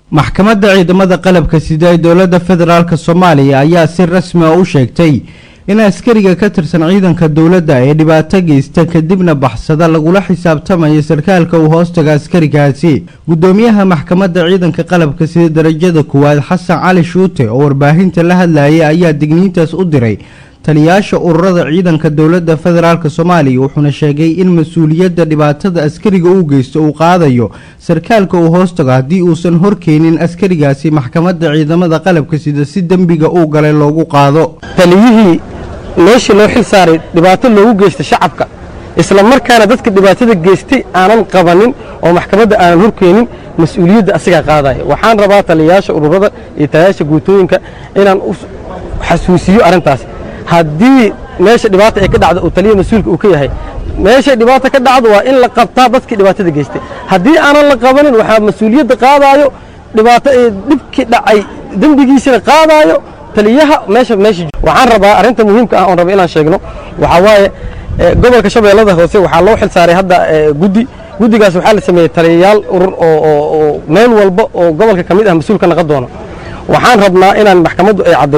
maxkamadda ciidamada qalabka sida ee dowladda federaalka Soomaaliya ayaa si rasmi ah u sheegtay in askariga ka tirsan ciidanka dowladda ee dhibaato geysta kadibna baxsada lagula xisaabtamayo sarkaalka uu hoostaga askarigaasi. gudoomiyaha maxkamadda ciidanka qalabka sida darajada koowaad Xasan Cali Shuute oo warbaahinta la hadlayay ayaa digniintaas u diray taliyaasha ururada ciidanka dowladda federaalka Soomaaliya wuxuuna sheegay in mas'uuliyadda dhibaatada askariga uu geysto uu qaadayo sarkaalka uu hoostaga haddii uusan horkeenin askarigaasi maxkamadda ciidamada qalabka sida si dambiga uu galay loogu qaado. taliyihii meeshii loo xil saaray dhibaato loogu geysto shacabka isla markaana dadka dhibaatada geystay aanan qabanin oo maxkamadda aanan horkeenin mas'uuliyadda asiga qaadaya. waxaan rabaa taliyaasha ururada iyo taliyaasha guutooyinka inaan u xasuusiyo arintaas. haddii meesha dhibaato ay ka dhacdo oo taliye mas'uulka uu ka yahay meesha dhibaato ka dhacdo waa in la qabtaa dadkii dhibaatada geystay. haddii aanan la qabanin waxaa mas'uuliyadda qaadayo dhibaato ee dhibkii dhacay dambigiisina qaadayo taliyaha meesha. waxaan rabaa arinta muhiimka ah oo raba inaan sheegno waxa waaye gobolka Shabeellada Hoose waxaa loo xil saaray hadda guddigaas waxaa la sameeyay taliyayaal urur oo meel walba oo gobolka kamid ah mas'uul ka noqon doono. waxaan rabnaa inaan maxkamaddu ay